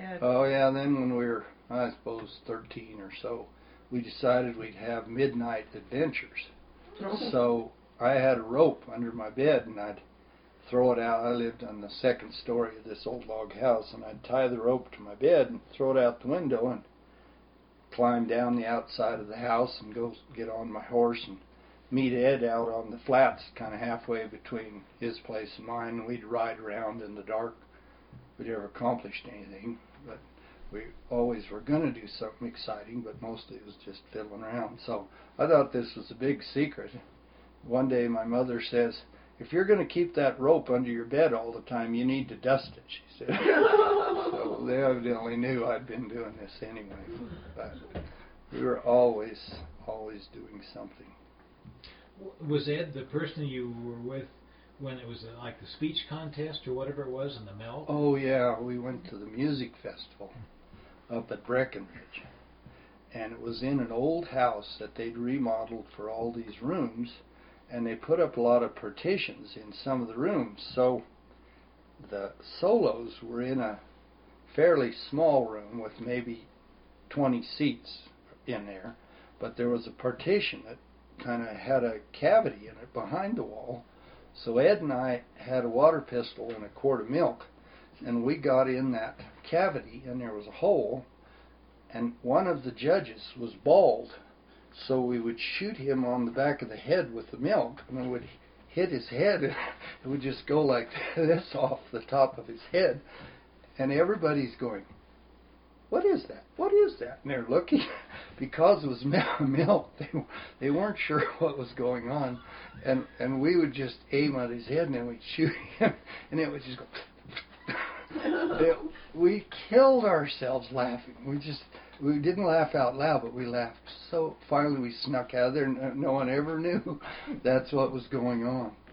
Ed? Oh, yeah, then when we were, I suppose, 13 or so, we decided we'd have midnight adventures. So I had a rope under my bed, and I'd throw it out. I lived on the second story of this old log house, and I'd tie the rope to my bed and throw it out the window and climb down the outside of the house and go get on my horse and meet Ed out on the flats, kind of halfway between his place and mine, and we'd ride around in the dark. We never accomplished anything, but we always were going to do something exciting, but mostly it was just fiddling around. So I thought this was a big secret. One day my mother says, "If you're going to keep that rope under your bed all the time, you need to dust it," she said. So they evidently knew I'd been doing this anyway. But we were always doing something. Was Ed the person you were with when it was like the speech contest or whatever it was in the mill? Oh, yeah, we went to the music festival up at Breckenridge. And it was in an old house that they'd remodeled for all these rooms, and they put up a lot of partitions in some of the rooms. So the solos were in a fairly small room with maybe 20 seats in there, but there was a partition that kind of had a cavity in it behind the wall. So Ed and I had a water pistol and a quart of milk, and we got in that cavity, and there was a hole, and one of the judges was bald, so we would shoot him on the back of the head with the milk, and it would hit his head, and it would just go like this off the top of his head, and everybody's going, "What is that? What is that?" And they're looking, because it was milk. They weren't sure what was going on, and we would just aim at his head, and then we'd shoot him, and it would just go. We killed ourselves laughing. We didn't laugh out loud, but we laughed. So finally we snuck out of there, and no one ever knew that's what was going on.